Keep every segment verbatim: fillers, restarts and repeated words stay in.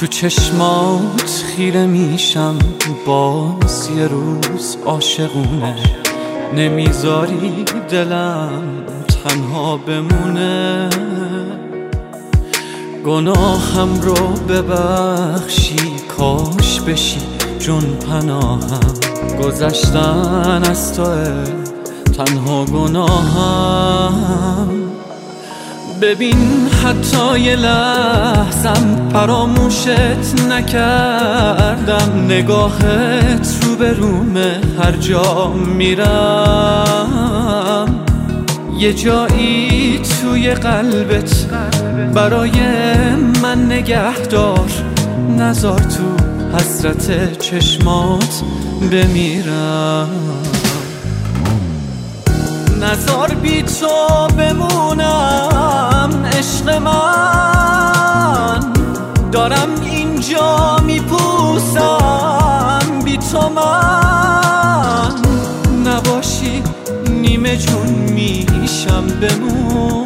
تو چشمات خیره میشم باز یه روز عاشقونه، نمیذاری دلم تنها بمونه. گناهم رو ببخشی، کاش بشی جون پناهم. گذشتن از توه تنها گناهم. ببین حتی یه لحظم فراموشت نکردم، نگاهت رو به رومه هر جا میرم. یه جایی توی قلبت برای من نگهدار، نذار تو حسرت چشمات بمیرم. نذار بی تو بمونم عشق من، دارم اینجا میپوسم بی تو من نباشی نیمه جون میشم. بمون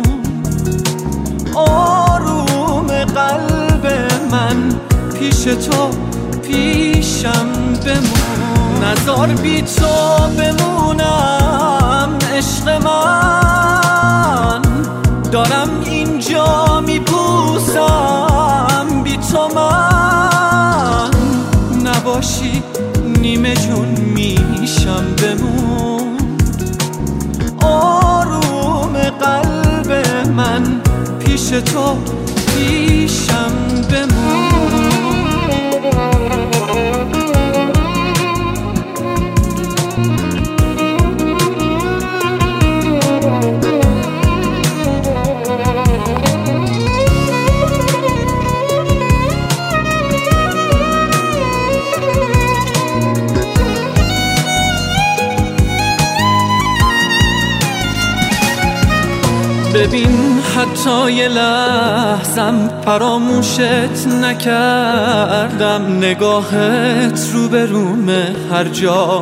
آروم قلب من، پیش تو پیشم بمون. نذار بی تو بمونم عشق من، دارم اینجا میپوسم بی تو من نباشی نیمه جون میشم. بمون آروم قلب من، پیش تو پیشم بمون. ببین حتی یه لحظم فراموشت نکردم، نگاهت رو به رومه هر جا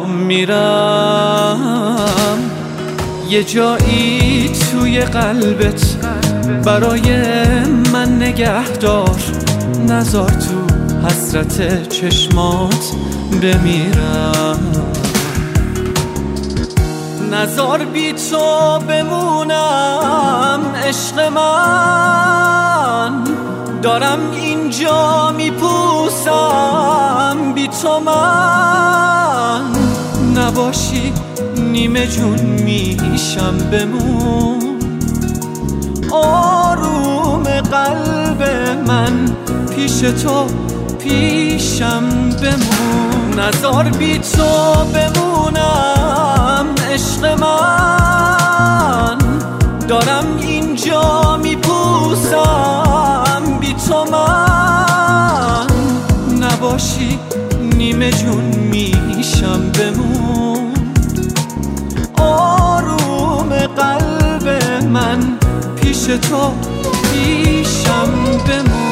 میرم. یه جایی توی قلبت برای من نگهدار، نذار تو حسرت چشمات بمیرم. نذار بی تو بمونم عشق من، دارم اینجا میپوسم بی تو من نباشی نیمه جون میشم. بمون آروم قلب من، پیش تو پیشم بمون. نذار بی تو بمونم عشق من، دارم اینجا میپوسم بی تو من نباشی نیمه جون میشم. بمون آروم قلب من، پیش تو پیشم بمون.